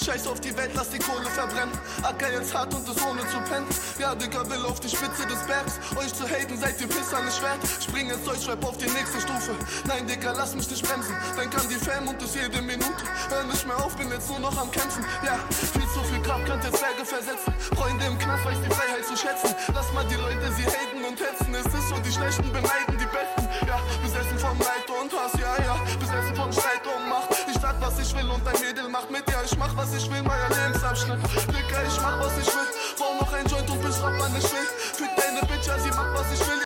Scheiß auf die Welt, lass die Kohle verbrennen. Acker jetzt hart und das ohne zu pennen. Ja, Digga, will auf die Spitze des Bergs. Euch zu haten, seid ihr Pisser nicht wert. Spring jetzt Deutschrap auf die nächste Stufe. Nein, Digga, lass mich nicht bremsen. Denk an die Fam und das jede Minute. Hör nicht mehr auf, bin jetzt nur noch am Kämpfen. Ja, viel zu viel Kraft, könnte Zwerge versetzen. Freunde im Knast, weiß die Freiheit zu schätzen. Lass mal die Leute, sie haten und hetzen. Es ist so, die Schlechten beneiden die Besten. Ja, besessen vom Neid und Hass, ja, besessen vom Streit und Macht. Ich sag, was ich will und dein Mädel macht mit. Ja, ich mach, was ich will, neuer Lebensabschnitt. Digga, ich mach, was ich will. Bau noch ein Joint und bis Rapper nicht will. Fick deine Bitch, ja, sie macht, was ich will.